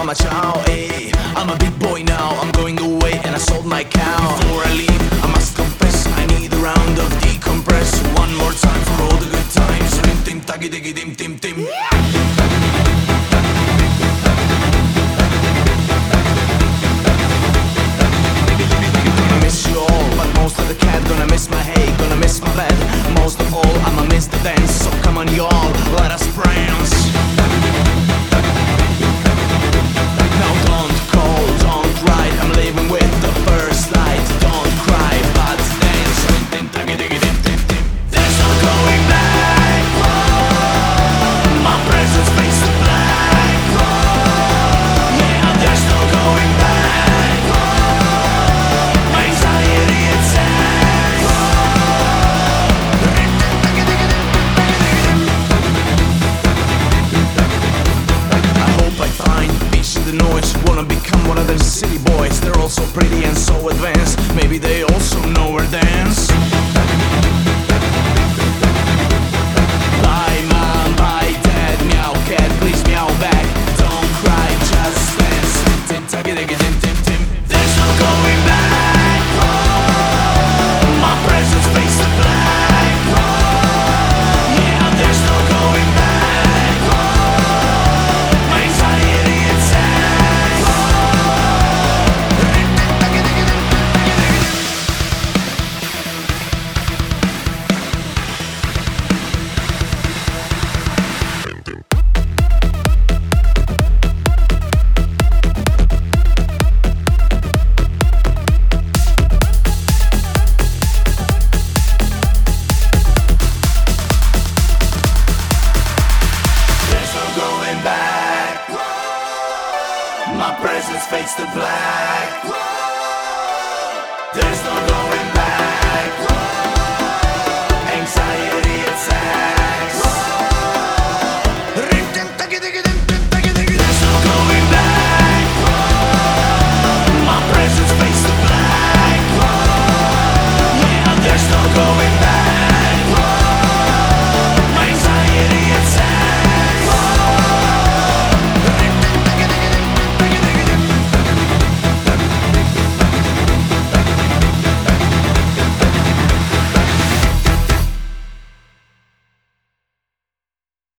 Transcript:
mama ciao, ayy. I'm a big boy now, I'm going away and I sold my cow. Before I leave, I must confess, I need a round of decompress. One more time for all the good times. Rim tim tagi digi dim tim tim. Gonna miss you all, but most of the cat. Gonna miss my hay, gonna miss my bed. Most of all, I'ma miss the dance. So come on y'all, let us prance. Now don't call, don't write, I'm leaving with the first light. Don't cry, but dance. There's no going back. My presence fades to black. Yeah, there's no going back. My anxiety attacks. I hope I find peace in the noise. Wanna become one of them city boys. They're all so pretty and so advanced. Maybe they also know where dance. Bye mom, bye dad, meow cat, please meow back. Don't cry, just dance. Tim tagi digi dim tim tim. There's no going back. My presence fades to black. Yeah, there's no going back. My anxiety attacks. There's no going back. My presence fades to black.